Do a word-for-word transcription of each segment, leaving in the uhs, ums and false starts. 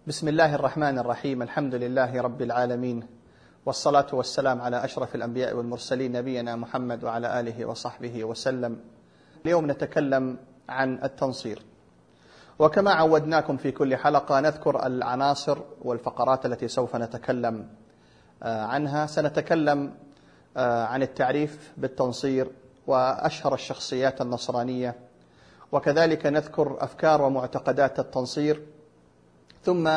بسم الله الرحمن الرحيم. الحمد لله رب العالمين، والصلاة والسلام على أشرف الأنبياء والمرسلين نبينا محمد وعلى آله وصحبه وسلم. اليوم نتكلم عن التنصير، وكما عودناكم في كل حلقة نذكر العناصر والفقرات التي سوف نتكلم عنها. سنتكلم عن التعريف بالتنصير وأشهر الشخصيات النصرانية، وكذلك نذكر أفكار ومعتقدات التنصير، ثم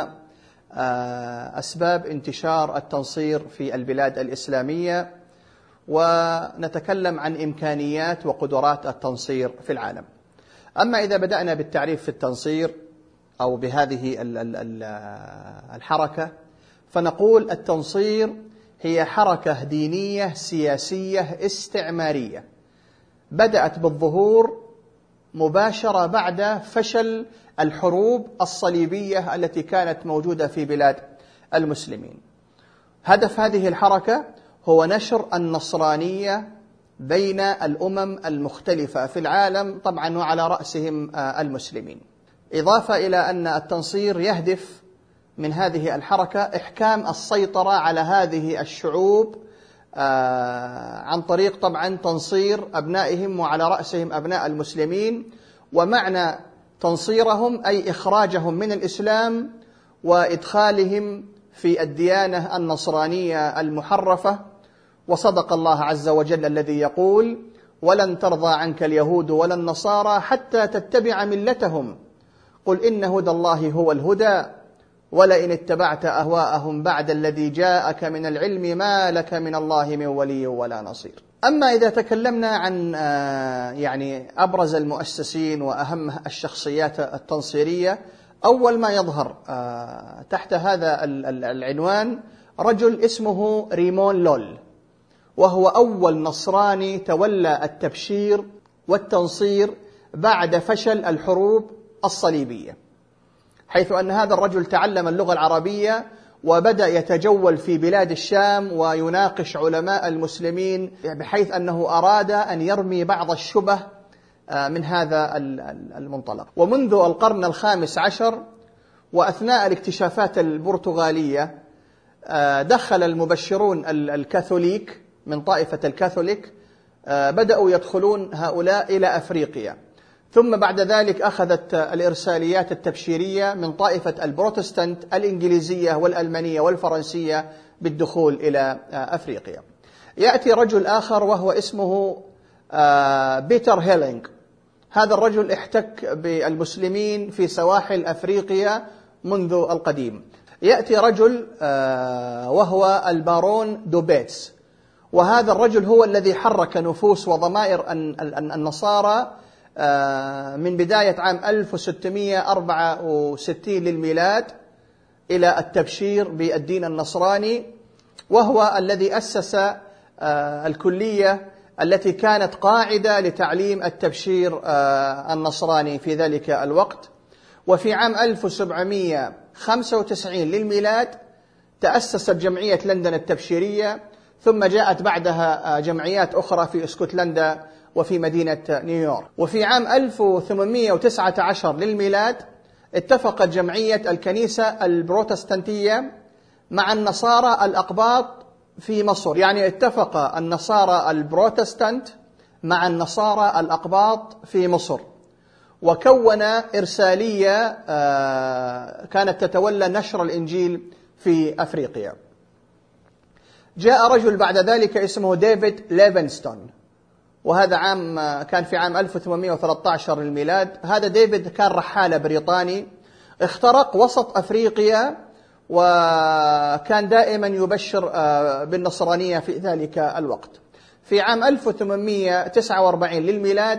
أسباب انتشار التنصير في البلاد الإسلامية، ونتكلم عن إمكانيات وقدرات التنصير في العالم. أما إذا بدأنا بالتعريف في التنصير أو بهذه الحركة، فنقول التنصير هي حركة دينية سياسية استعمارية بدأت بالظهور مباشرة بعد فشل الحروب الصليبية التي كانت موجودة في بلاد المسلمين. هدف هذه الحركة هو نشر النصرانية بين الأمم المختلفة في العالم، طبعا وعلى رأسهم المسلمين، إضافة إلى أن التنصير يهدف من هذه الحركة إحكام السيطرة على هذه الشعوب عن طريق طبعا تنصير أبنائهم وعلى رأسهم أبناء المسلمين. ومعنى تنصيرهم أي إخراجهم من الإسلام وإدخالهم في الديانة النصرانية المحرفة. وصدق الله عز وجل الذي يقول: ولن ترضى عنك اليهود ولا النصارى حتى تتبع ملتهم قل إن هدى الله هو الهدى ولئن اتبعت أهواءهم بعد الذي جاءك من العلم ما لك من الله من ولي ولا نصير. أما إذا تكلمنا عن يعني أبرز المؤسسين وأهم الشخصيات التنصيرية، أول ما يظهر تحت هذا العنوان رجل اسمه ريمون لول، وهو أول نصراني تولى التبشير والتنصير بعد فشل الحروب الصليبية، حيث أن هذا الرجل تعلم اللغة العربية وبدأ يتجول في بلاد الشام ويناقش علماء المسلمين، بحيث أنه أراد أن يرمي بعض الشبه من هذا المنطلق. ومنذ القرن الخامس عشر وأثناء الاكتشافات البرتغالية دخل المبشرون الكاثوليك من طائفة الكاثوليك، بدأوا يدخلون هؤلاء إلى أفريقيا، ثم بعد ذلك أخذت الإرساليات التبشيرية من طائفة البروتستانت الإنجليزية والألمانية والفرنسية بالدخول إلى أفريقيا. يأتي رجل آخر وهو اسمه بيتر هيلينغ. هذا الرجل احتك بالمسلمين في سواحل أفريقيا منذ القديم. يأتي رجل وهو البارون دوبيتس، وهذا الرجل هو الذي حرك نفوس وضمائر النصارى من بداية عام ألف وستمئة وأربعة وستين للميلاد إلى التبشير بالدين النصراني، وهو الذي أسس الكلية التي كانت قاعدة لتعليم التبشير النصراني في ذلك الوقت. وفي عام ألف وسبعمئة وخمسة وتسعين للميلاد تأسست جمعية لندن التبشيرية، ثم جاءت بعدها جمعيات أخرى في اسكتلندا وفي مدينة نيويورك. وفي عام ألف وثمانمئة وتسعة عشر للميلاد اتفقت جمعية الكنيسة البروتستانتية مع النصارى الأقباط في مصر، يعني اتفق النصارى البروتستانت مع النصارى الأقباط في مصر، وكون إرسالية كانت تتولى نشر الإنجيل في أفريقيا. جاء رجل بعد ذلك اسمه ديفيد ليفينغستون، وهذا عام كان في عام ألف وثمانمئة وثلاثة عشر للميلاد. هذا ديفيد كان رحالة بريطاني اخترق وسط أفريقيا، وكان دائما يبشر بالنصرانية في ذلك الوقت. في عام ألف وثمانمئة وتسعة وأربعين للميلاد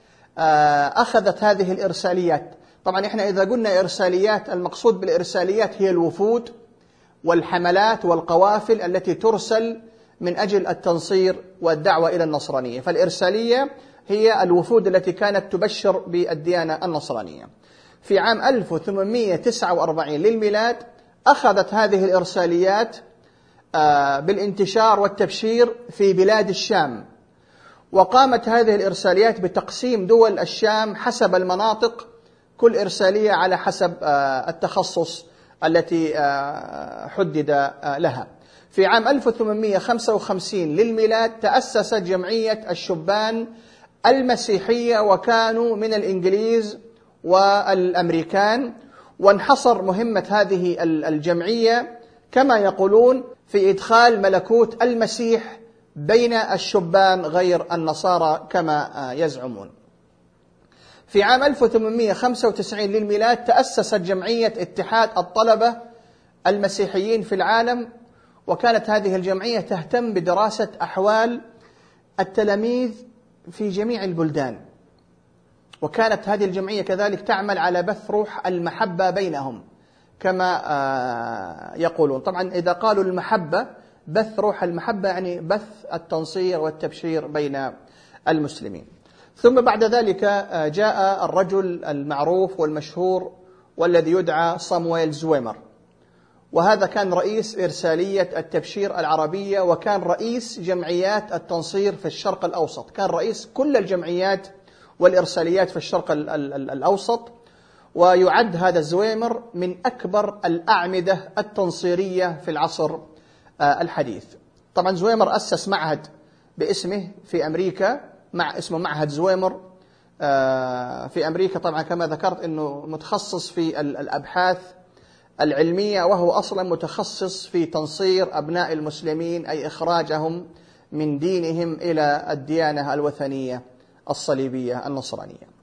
أخذت هذه الإرساليات، طبعا إحنا إذا قلنا إرساليات المقصود بالإرساليات هي الوفود والحملات والقوافل التي ترسل من أجل التنصير والدعوة إلى النصرانية. فالإرسالية هي الوفود التي كانت تبشر بالديانة النصرانية. في عام ألف وثمانمئة وتسعة وأربعين للميلاد أخذت هذه الإرساليات بالانتشار والتبشير في بلاد الشام، وقامت هذه الإرساليات بتقسيم دول الشام حسب المناطق، كل إرسالية على حسب التخصص التي حدد لها. في عام ألف وثمانمئة وخمسة وخمسين للميلاد تأسست جمعية الشبان المسيحية، وكانوا من الإنجليز والأمريكان، وانحصر مهمة هذه الجمعية كما يقولون في إدخال ملكوت المسيح بين الشبان غير النصارى كما يزعمون. في عام ألف وثمانمئة وخمسة وتسعين للميلاد تأسست جمعية اتحاد الطلبة المسيحيين في العالم، وكانت هذه الجمعية تهتم بدراسة أحوال التلاميذ في جميع البلدان، وكانت هذه الجمعية كذلك تعمل على بث روح المحبة بينهم كما يقولون. طبعا إذا قالوا المحبة، بث روح المحبة يعني بث التنصير والتبشير بين المسلمين. ثم بعد ذلك جاء الرجل المعروف والمشهور والذي يدعى صامويل زويمر، وهذا كان رئيس إرسالية التبشير العربية، وكان رئيس جمعيات التنصير في الشرق الأوسط، كان رئيس كل الجمعيات والإرساليات في الشرق الأوسط. ويعد هذا زويمر من أكبر الأعمدة التنصيرية في العصر الحديث. طبعا زويمر أسس معهد باسمه في أمريكا، مع اسمه معهد زويمر في أمريكا. طبعا كما ذكرت أنه متخصص في الأبحاث العلمية، وهو أصلا متخصص في تنصير أبناء المسلمين، أي إخراجهم من دينهم إلى الديانة الوثنية الصليبية النصرانية.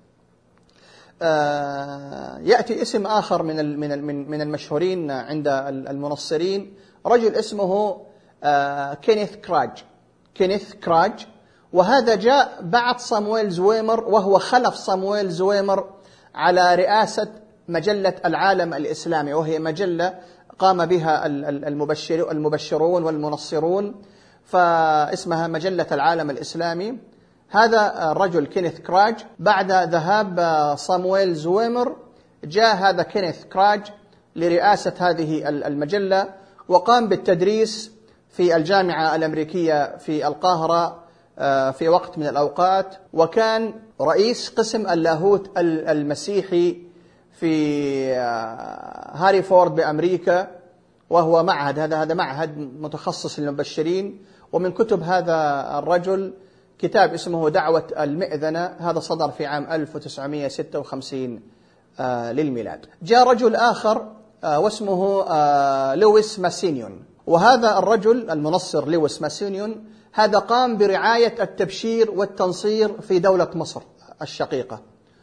يأتي اسم آخر من من المشهورين عند المنصرين، رجل اسمه كينيث كراج كينيث كراج وهذا جاء بعد صامويل زويمر، وهو خلف صامويل زويمر على رئاسة مجلة العالم الإسلامي، وهي مجلة قام بها المبشرون والمنصرون، فاسمها مجلة العالم الإسلامي. هذا الرجل كينيث كراج بعد ذهاب صامويل زويمر جاء هذا كينيث كراج لرئاسة هذه المجلة، وقام بالتدريس في الجامعة الأمريكية في القاهرة في وقت من الأوقات، وكان رئيس قسم اللاهوت المسيحي في هاريفورد بأمريكا، وهو معهد هذا هذا معهد متخصص للمبشرين. ومن كتب هذا الرجل كتاب اسمه دعوة المئذنة، هذا صدر في عام ألف وتسعمئة وستة وخمسين للميلاد. جاء رجل آخر واسمه لويس ماسينيون، وهذا الرجل المنصر لويس ماسينيون هذا قام برعاية التبشير والتنصير في دولة مصر الشقيقة،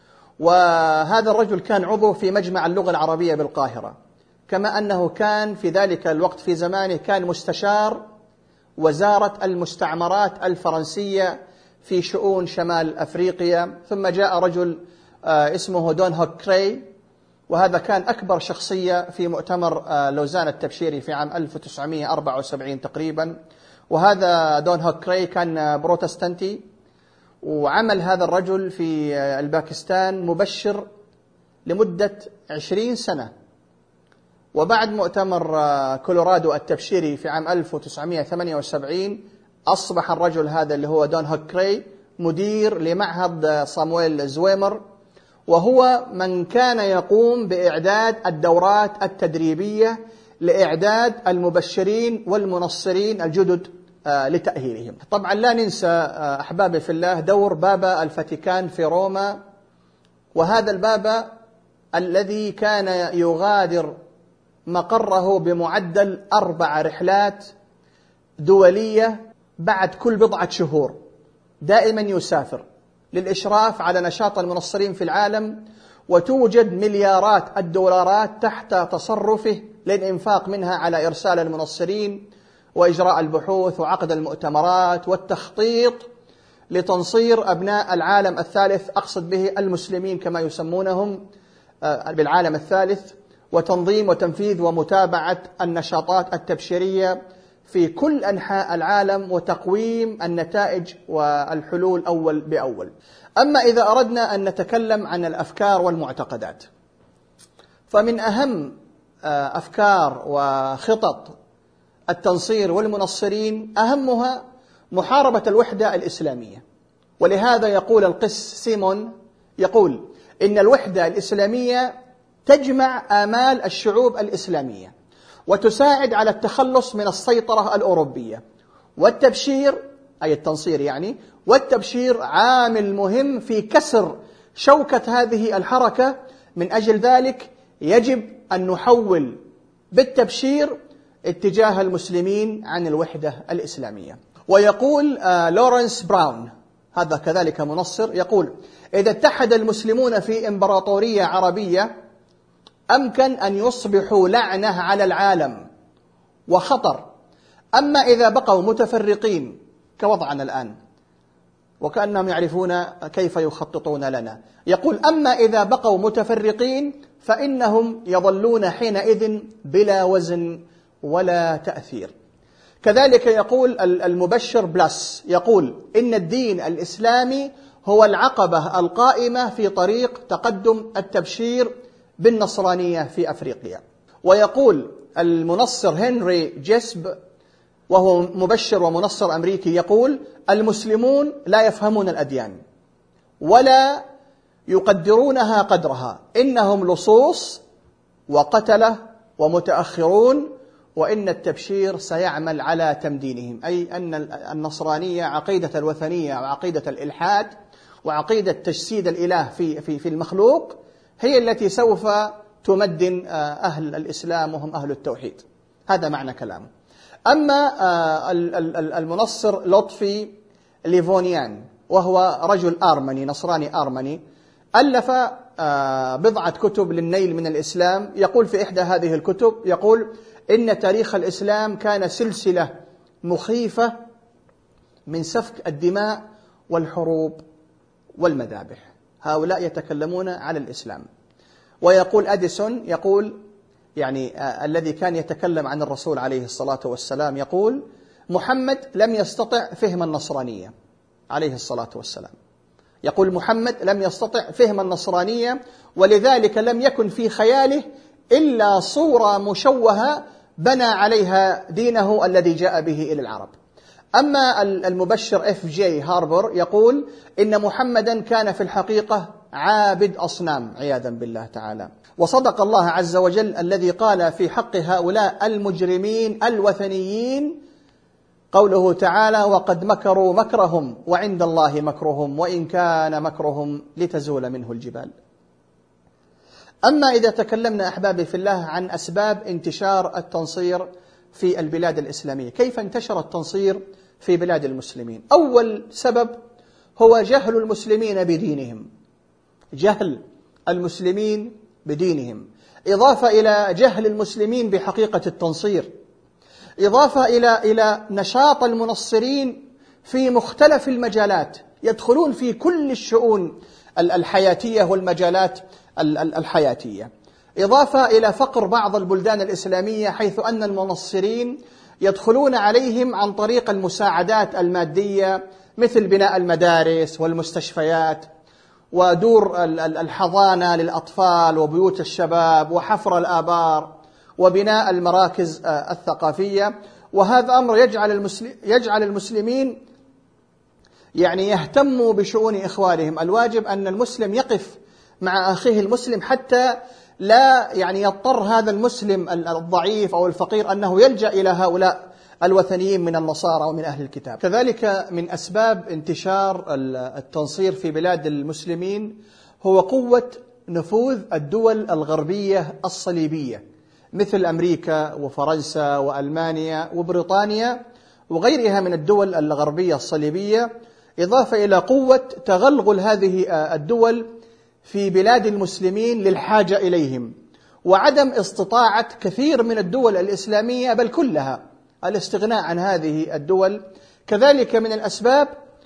وهذا الرجل كان عضو في مجمع اللغة العربية بالقاهرة، كما أنه كان في ذلك الوقت في زمانه كان مستشار وزارة المستعمرات الفرنسية في شؤون شمال أفريقيا. ثم جاء رجل اسمه دون هوك كراي، وهذا كان أكبر شخصية في مؤتمر لوزان التبشيري في عام ألف وتسعمئة وأربعة وسبعين تقريبا، وهذا دون هوك كراي كان بروتستانتي، وعمل هذا الرجل في الباكستان مبشر لمدة عشرين سنة. وبعد مؤتمر كولورادو التبشيري في عام ألف وتسعمئة وثمانية وسبعين أصبح الرجل هذا اللي هو دون هوك كراي مدير لمعهد صامويل زويمر، وهو من كان يقوم بإعداد الدورات التدريبية لإعداد المبشرين والمنصرين الجدد لتأهيلهم. طبعا لا ننسى أحبابي في الله دور بابا الفاتيكان في روما، وهذا البابا الذي كان يغادر مقره بمعدل أربع رحلات دولية بعد كل بضعة شهور، دائما يسافر للإشراف على نشاط المنصرين في العالم، وتوجد مليارات الدولارات تحت تصرفه للإنفاق منها على إرسال المنصرين وإجراء البحوث وعقد المؤتمرات والتخطيط لتنصير أبناء العالم الثالث، أقصد به المسلمين كما يسمونهم بالعالم الثالث، وتنظيم وتنفيذ ومتابعة النشاطات التبشيرية في كل أنحاء العالم وتقويم النتائج والحلول أول بأول. أما إذا أردنا أن نتكلم عن الأفكار والمعتقدات، فمن أهم أفكار وخطط التنصير والمنصرين أهمها محاربة الوحدة الإسلامية. ولهذا يقول القس سيمون، يقول إن الوحدة الإسلامية تجمع آمال الشعوب الإسلامية وتساعد على التخلص من السيطرة الأوروبية. والتبشير أي التنصير يعني، والتبشير عامل مهم في كسر شوكة هذه الحركة. من أجل ذلك يجب أن نحول بالتبشير اتجاه المسلمين عن الوحدة الإسلامية. ويقول آه لورنس براون، هذا كذلك منصر، يقول: إذا اتحد المسلمون في إمبراطورية عربية أمكن أن يصبحوا لعنة على العالم وخطر. أما إذا بقوا متفرقين كوضعنا الآن، وكأنهم يعرفون كيف يخططون لنا، يقول: أما إذا بقوا متفرقين فإنهم يظلون حينئذ بلا وزن ولا تأثير. كذلك يقول المبشر بلاس، يقول: إن الدين الإسلامي هو العقبة القائمة في طريق تقدم التبشير بالنصرانية في أفريقيا. ويقول المنصر هنري جيسب، وهو مبشر ومنصر أمريكي، يقول: المسلمون لا يفهمون الأديان ولا يقدرونها قدرها، إنهم لصوص وقتلة ومتأخرون، وإن التبشير سيعمل على تمدينهم. أي أن النصرانية عقيدة الوثنية وعقيدة الإلحاد وعقيدة تجسيد الإله في في في المخلوق هي التي سوف تمدن أهل الإسلام وهم أهل التوحيد. هذا معنى كلامه. أما المنصر لطفي ليفونيان، وهو رجل آرمني نصراني آرمني، ألف بضعة كتب للنيل من الإسلام. يقول في إحدى هذه الكتب، يقول: إن تاريخ الإسلام كان سلسلة مخيفة من سفك الدماء والحروب والمذابح. هؤلاء يتكلمون على الإسلام. ويقول أديسون، يقول يعني آه الذي كان يتكلم عن الرسول عليه الصلاة والسلام، يقول: محمد لم يستطع فهم النصرانية عليه الصلاة والسلام. يقول: محمد لم يستطع فهم النصرانية، ولذلك لم يكن في خياله إلا صورة مشوهة بنى عليها دينه الذي جاء به إلى العرب. أما المبشر إف جي هاربر يقول: إن محمدا كان في الحقيقة عابد أصنام عياذا بالله تعالى. وصدق الله عز وجل الذي قال في حق هؤلاء المجرمين الوثنيين قوله تعالى: وقد مكروا مكرهم وعند الله مكرهم وإن كان مكرهم لتزول منه الجبال. أما إذا تكلمنا أحبابي في الله عن أسباب انتشار التنصير في البلاد الإسلامية، كيف انتشر التنصير في بلاد المسلمين؟ أول سبب هو جهل المسلمين بدينهم، جهل المسلمين بدينهم، إضافة إلى جهل المسلمين بحقيقة التنصير، إضافة إلى إلى نشاط المنصرين في مختلف المجالات، يدخلون في كل الشؤون الحياتية والمجالات الحياتية، إضافة إلى فقر بعض البلدان الإسلامية، حيث أن المنصرين يدخلون عليهم عن طريق المساعدات المادية مثل بناء المدارس والمستشفيات ودور الحضانة للأطفال وبيوت الشباب وحفر الآبار وبناء المراكز الثقافية. وهذا أمر يجعل يجعل المسلمين يعني يهتموا بشؤون إخوانهم. الواجب أن المسلم يقف مع أخيه المسلم حتى لا يعني يضطر هذا المسلم الضعيف أو الفقير أنه يلجأ إلى هؤلاء الوثنيين من النصارى ومن أهل الكتاب. كذلك من أسباب انتشار التنصير في بلاد المسلمين هو قوة نفوذ الدول الغربية الصليبية مثل أمريكا وفرنسا وألمانيا وبريطانيا وغيرها من الدول الغربية الصليبية، إضافة إلى قوة تغلغل هذه الدول في بلاد المسلمين للحاجة إليهم، وعدم استطاعة كثير من الدول الإسلامية بل كلها الاستغناء عن هذه الدول. كذلك من الأسباب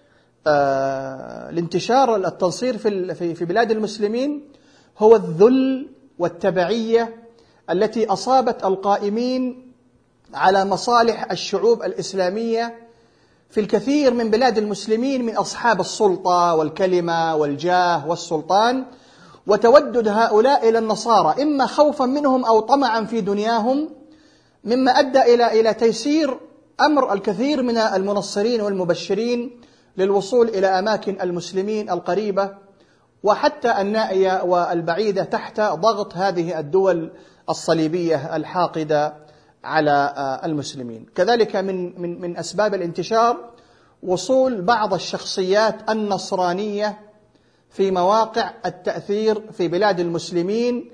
آه لانتشار التنصير في في بلاد المسلمين هو الذل والتبعية التي أصابت القائمين على مصالح الشعوب الإسلامية في الكثير من بلاد المسلمين من أصحاب السلطة والكلمة والجاه والسلطان، وتودد هؤلاء إلى النصارى إما خوفا منهم أو طمعا في دنياهم، مما أدى إلى إلى تيسير أمر الكثير من المنصرين والمبشرين للوصول إلى أماكن المسلمين القريبة وحتى النائية والبعيدة تحت ضغط هذه الدول الصليبية الحاقدة على المسلمين. كذلك من من من أسباب الانتشار وصول بعض الشخصيات النصرانية في مواقع التأثير في بلاد المسلمين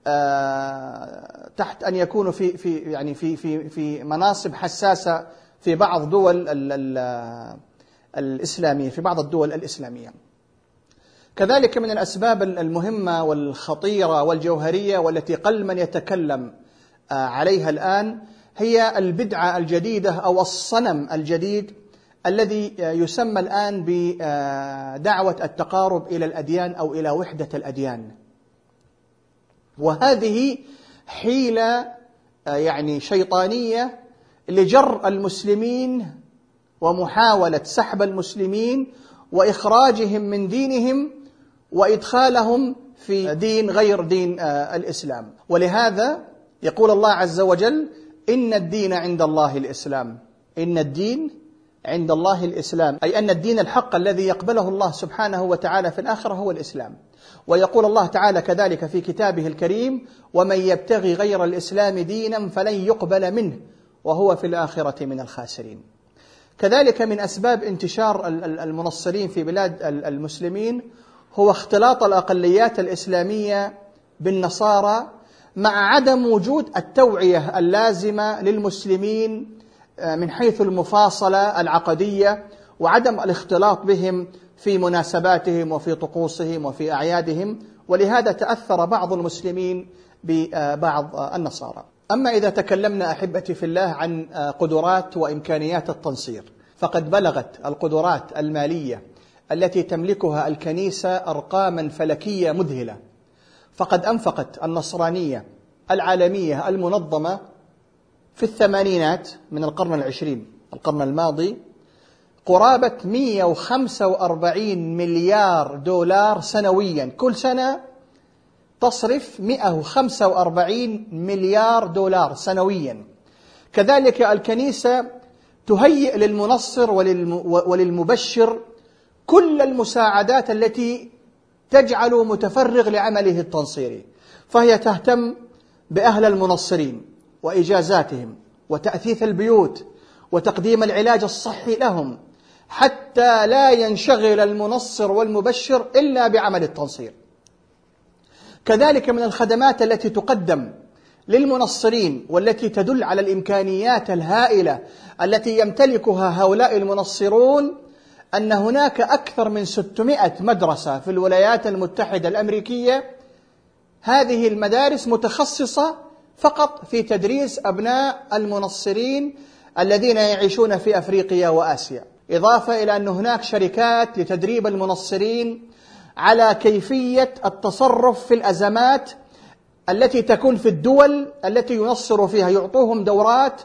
تحت أن يكونوا في في يعني في في في مناصب حساسة في بعض دول الإسلامية في بعض الدول الإسلامية. كذلك من الأسباب المهمة والخطيرة والجوهرية والتي قل من يتكلم عليها الآن هي البدعة الجديدة أو الصنم الجديد الذي يسمى الآن بدعوة التقارب إلى الأديان أو إلى وحدة الأديان. وهذه حيلة يعني شيطانية لجر المسلمين ومحاولة سحب المسلمين وإخراجهم من دينهم وإدخالهم في دين غير دين الإسلام. ولهذا يقول الله عز وجل: إن الدين عند الله الإسلام. إن الدين عند الله الإسلام، أي أن الدين الحق الذي يقبله الله سبحانه وتعالى في الآخرة هو الإسلام. ويقول الله تعالى كذلك في كتابه الكريم: ومن يبتغي غير الإسلام دينا فلن يقبل منه وهو في الآخرة من الخاسرين. كذلك من أسباب انتشار المنصرين في بلاد المسلمين هو اختلاط الأقليات الإسلامية بالنصارى مع عدم وجود التوعية اللازمة للمسلمين من حيث المفاصلة العقدية وعدم الاختلاط بهم في مناسباتهم وفي طقوسهم وفي أعيادهم. ولهذا تأثر بعض المسلمين ببعض النصارى. أما إذا تكلمنا أحبتي في الله عن قدرات وإمكانيات التنصير، فقد بلغت القدرات المالية التي تملكها الكنيسة أرقاما فلكية مذهلة. فقد أنفقت النصرانية العالمية المنظمة في الثمانينات من القرن العشرين القرن الماضي قرابة مئة وخمسة وأربعين مليار دولار سنويا. كل سنة تصرف مئة وخمسة وأربعين مليار دولار سنويا. كذلك الكنيسة تهيئ للمنصر وللمبشر كل المساعدات التي تجعل متفرغ لعمله التنصيري، فهي تهتم بأهل المنصرين وإجازاتهم وتأثيث البيوت وتقديم العلاج الصحي لهم، حتى لا ينشغل المنصر والمبشر إلا بعمل التنصير. كذلك من الخدمات التي تقدم للمنصرين والتي تدل على الإمكانيات الهائلة التي يمتلكها هؤلاء المنصرون أن هناك أكثر من ستمائة مدرسة في الولايات المتحدة الأمريكية. هذه المدارس متخصصة فقط في تدريس أبناء المنصرين الذين يعيشون في أفريقيا وآسيا، إضافة إلى أن هناك شركات لتدريب المنصرين على كيفية التصرف في الأزمات التي تكون في الدول التي ينصر فيها. يعطوهم دورات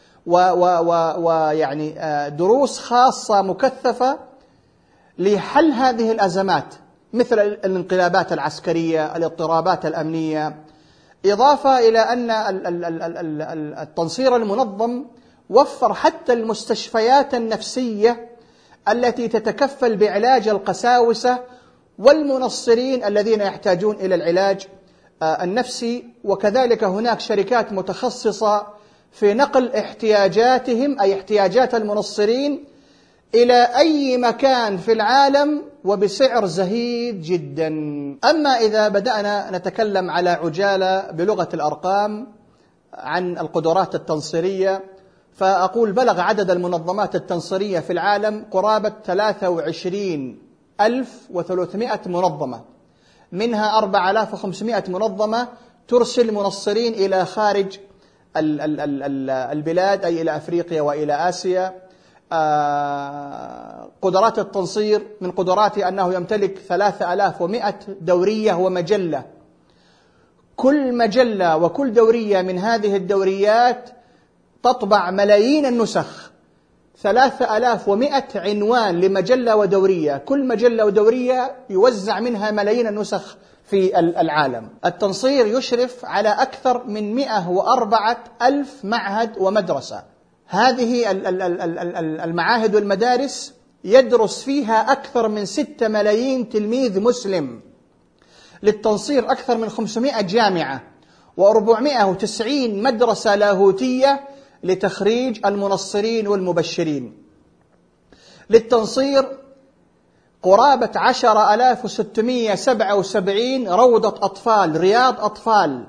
ويعني دروس خاصة مكثفة لحل هذه الأزمات، مثل الانقلابات العسكرية، الاضطرابات الأمنية. إضافة إلى أن التنصير المنظم وفر حتى المستشفيات النفسية التي تتكفل بعلاج القساوسة والمنصرين الذين يحتاجون إلى العلاج النفسي. وكذلك هناك شركات متخصصة في نقل احتياجاتهم أي احتياجات المنصرين إلى أي مكان في العالم وبسعر زهيد جدا. أما إذا بدأنا نتكلم على عجالة بلغة الأرقام عن القدرات التنصيرية، فأقول بلغ عدد المنظمات التنصيرية في العالم قرابة ثلاثة وعشرين ألف وثلاثمائة منظمة، منها أربعة آلاف وخمسمائة منظمة ترسل منصرين إلى خارج البلاد أي إلى أفريقيا وإلى آسيا. قدرات التنصير من قدراته أنه يمتلك ثلاثة آلاف ومائة دورية ومجلة. كل مجلة وكل دورية من هذه الدوريات تطبع ملايين النسخ، ثلاثة آلاف ومائة عنوان لمجلة ودورية، كل مجلة ودورية يوزع منها ملايين النسخ في العالم. التنصير يشرف على أكثر من مئة وأربعة ألف معهد ومدرسة. هذه المعاهد والمدارس يدرس فيها أكثر من ستة ملايين تلميذ مسلم. للتنصير أكثر من خمسمائة جامعة وأربعمائة وتسعين مدرسة لاهوتية لتخريج المنصرين والمبشرين. للتنصير قرابة عشرة آلاف وستمائة وسبعة وسبعين روضة أطفال، رياض أطفال.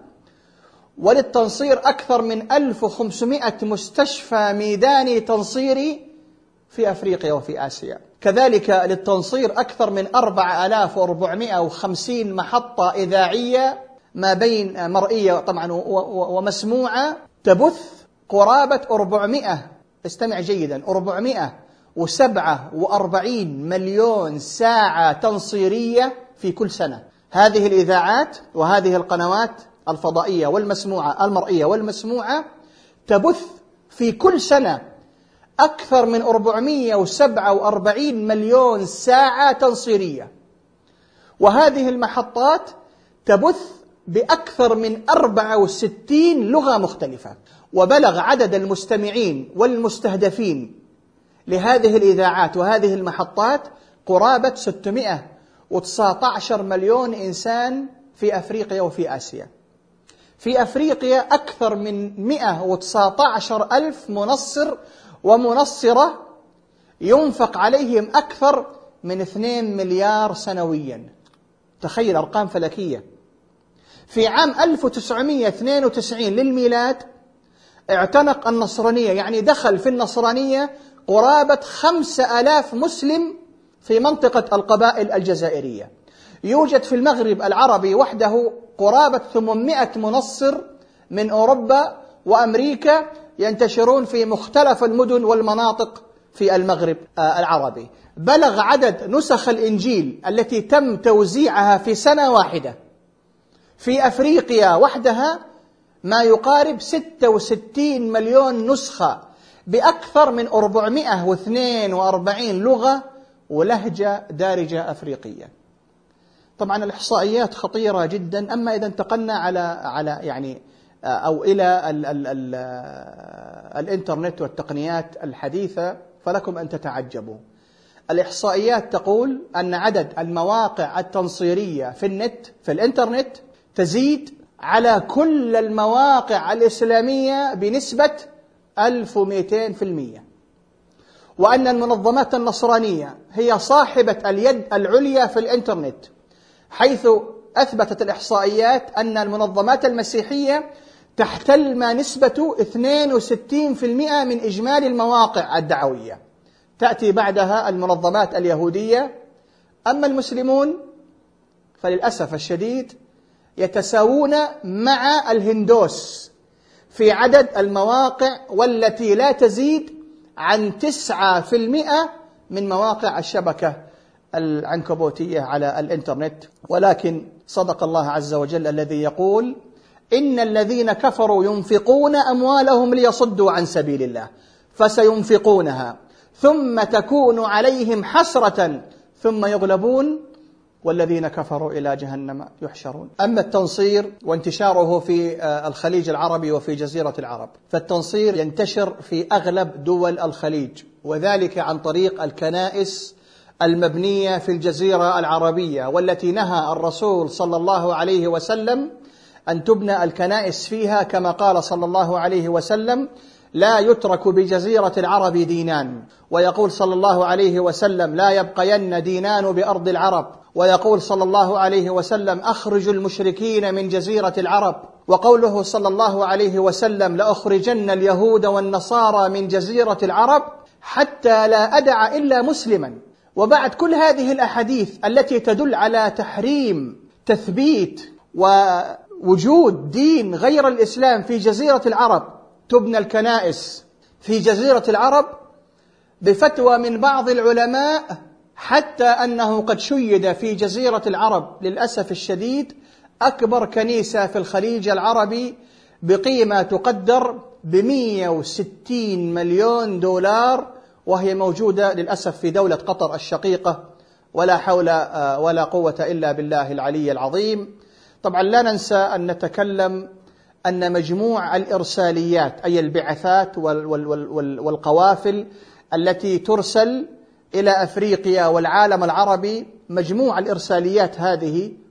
وللتنصير أكثر من ألف وخمسمائة مستشفى ميداني تنصيري في أفريقيا وفي آسيا. كذلك للتنصير أكثر من أربعة آلاف وأربعمائة وخمسين محطة إذاعية ما بين مرئية طبعا ومسموعة، تبث قرابة أربعمائة، استمع جيدا، أربعمائة وسبعة وأربعين مليون ساعة تنصيرية في كل سنة. هذه الإذاعات وهذه القنوات الفضائية والمسموعة، المرئية والمسموعة، تبث في كل سنة أكثر من أربعمائة وسبعة وأربعين مليون ساعة تنصيرية. وهذه المحطات تبث بأكثر من أربعة وستين لغة مختلفة. وبلغ عدد المستمعين والمستهدفين لهذه الإذاعات وهذه المحطات قرابة ستمائة وتسعة عشر مليون إنسان في أفريقيا وفي آسيا. في أفريقيا أكثر من مائة وتسعة عشر ألف منصر ومنصرة ينفق عليهم أكثر من اثنين مليار سنويا. تخيل أرقام فلكية. في عام ألف وتسعمائة واثنين وتسعين للميلاد اعتنق النصرانية، يعني دخل في النصرانية قرابة خمسة آلاف مسلم في منطقة القبائل الجزائرية. يوجد في المغرب العربي وحده قرابة ثمانمائة منصر من أوروبا وأمريكا ينتشرون في مختلف المدن والمناطق في المغرب العربي. بلغ عدد نسخ الإنجيل التي تم توزيعها في سنة واحدة في أفريقيا وحدها ما يقارب ستة وستين مليون نسخة بأكثر من أربعمائة واثنين وأربعين لغة ولهجة دارجة أفريقية. طبعا الإحصائيات خطيرة جدا. أما إذا انتقلنا على على يعني أو إلى ال ال ال الإنترنت والتقنيات الحديثة فلكم أن تتعجبوا. الإحصائيات تقول أن عدد المواقع التنصيرية في النت في الإنترنت تزيد على كل المواقع الإسلامية بنسبة ألف ومئتين بالمئة، وأن المنظمات النصرانية هي صاحبة اليد العليا في الإنترنت، حيث أثبتت الإحصائيات أن المنظمات المسيحية تحتل ما نسبة اثنين وستين بالمئة من إجمالي المواقع الدعوية. تأتي بعدها المنظمات اليهودية. أما المسلمون فللأسف الشديد يتساوون مع الهندوس في عدد المواقع، والتي لا تزيد عن تسعة بالمئة من مواقع الشبكة العنكبوتية على الإنترنت. ولكن صدق الله عز وجل الذي يقول: إن الذين كفروا ينفقون أموالهم ليصدوا عن سبيل الله فسينفقونها ثم تكون عليهم حسرة ثم يغلبون والذين كفروا إلى جهنم يحشرون. أما التنصير وانتشاره في الخليج العربي وفي جزيرة العرب، فالتنصير ينتشر في أغلب دول الخليج، وذلك عن طريق الكنائس المبنية في الجزيرة العربية، والتي نهى الرسول صلى الله عليه وسلم أن تبنى الكنائس فيها، كما قال صلى الله عليه وسلم: لا يترك بجزيرة العرب دينان. ويقول صلى الله عليه وسلم: لا يبقين دينان بأرض العرب. ويقول صلى الله عليه وسلم: أخرجوا المشركين من جزيرة العرب. وقوله صلى الله عليه وسلم: لأخرجن اليهود والنصارى من جزيرة العرب حتى لا أدع إلا مسلما. وبعد كل هذه الأحاديث التي تدل على تحريم تثبيت ووجود دين غير الإسلام في جزيرة العرب، تبنى الكنائس في جزيرة العرب بفتوى من بعض العلماء، حتى أنه قد شيد في جزيرة العرب للأسف الشديد أكبر كنيسة في الخليج العربي بقيمة تقدر بمئة وستين مليون دولار، وهي موجودة للأسف في دولة قطر الشقيقة، ولا حول ولا قوة إلا بالله العلي العظيم. طبعا لا ننسى أن نتكلم أن مجموع الإرساليات، أي البعثات والقوافل التي ترسل إلى أفريقيا والعالم العربي، مجموع الإرساليات هذه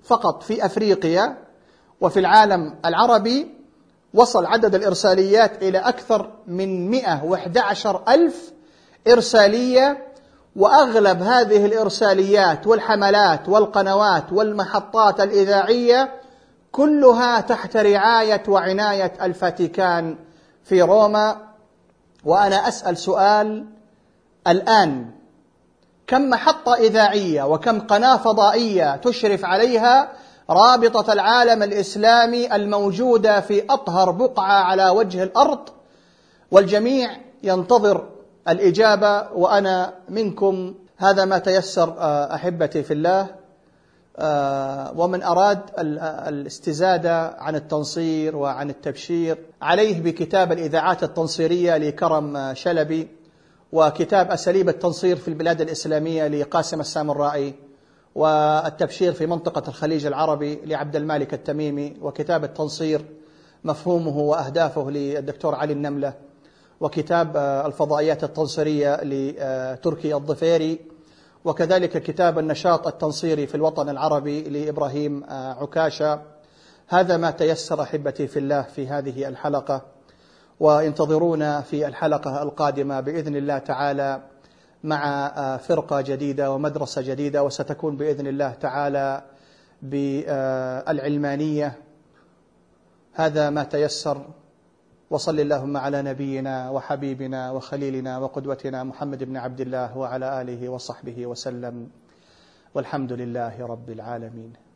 فقط في أفريقيا وفي العالم العربي وصل عدد الإرساليات إلى أكثر من مئة وأحد عشر ألف إرسالية، وأغلب هذه الإرساليات والحملات والقنوات والمحطات الإذاعية كلها تحت رعاية وعناية الفاتيكان في روما. وأنا أسأل سؤال الآن: كم محطة إذاعية وكم قناة فضائية تشرف عليها رابطة العالم الإسلامي الموجودة في أطهر بقعة على وجه الأرض؟ والجميع ينتظر الإجابة، وأنا منكم. هذا ما تيسر أحبتي في الله. ومن أراد الاستزادة عن التنصير وعن التبشير عليه بكتاب الإذاعات التنصيرية لكرم شلبي، وكتاب أساليب التنصير في البلاد الإسلامية لقاسم السامرائي، والتبشير في منطقة الخليج العربي لعبد المالك التميمي، وكتاب التنصير مفهومه وأهدافه للدكتور علي النملة، وكتاب الفضائيات التنصيرية لتركي الضفيري، وكذلك كتاب النشاط التنصيري في الوطن العربي لإبراهيم عكاشة. هذا ما تيسر أحبتي في الله في هذه الحلقة، وانتظرونا في الحلقة القادمة بإذن الله تعالى مع فرقة جديدة ومدرسة جديدة، وستكون بإذن الله تعالى بالعلمانية. هذا ما تيسر، وصل اللهم على نبينا وحبيبنا وخليلنا وقدوتنا محمد بن عبد الله وعلى آله وصحبه وسلم، والحمد لله رب العالمين.